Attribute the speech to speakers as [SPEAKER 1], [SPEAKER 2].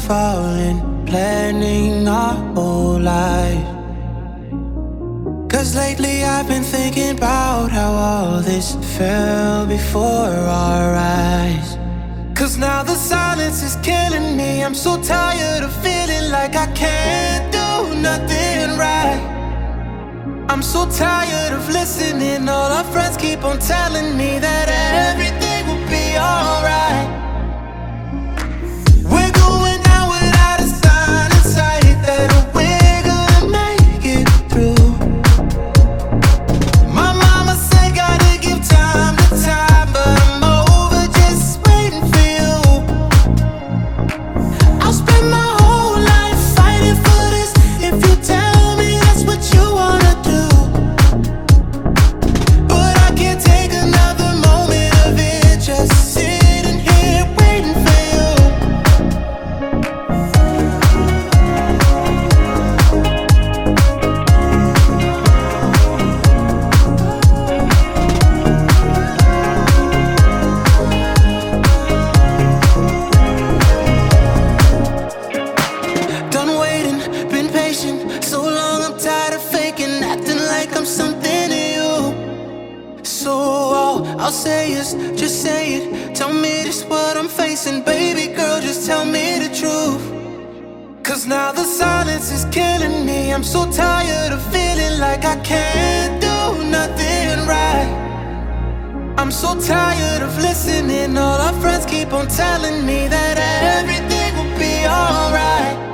[SPEAKER 1] falling, planning our whole life. 'Cause lately I've been thinking about how all this fell before our eyes. 'Cause now the silence is killing me. I'm so tired of feeling like I can't do nothing right. I'm so tired of listening. All our friends keep on telling me that everything will be alright. We're going out without a sign in sight that we're gonna make it through. My mama said gotta give time to time, but I'm over just waiting for you. I'll spend my whole life fighting for this if you tell me that's what you wanna do. But I can't take another moment of it, just sitting here waiting for you. Done waiting, been patient so long, I'm tired of faking, acting like I'm something to you. So all I'll say is, just say it. Tell me this what I'm facing, baby girl, just tell me the truth. 'Cause now the silence is killing me. I'm so tired of feeling like I can't do nothing right. I'm so tired of listening. All our friends keep on telling me that everything will be alright.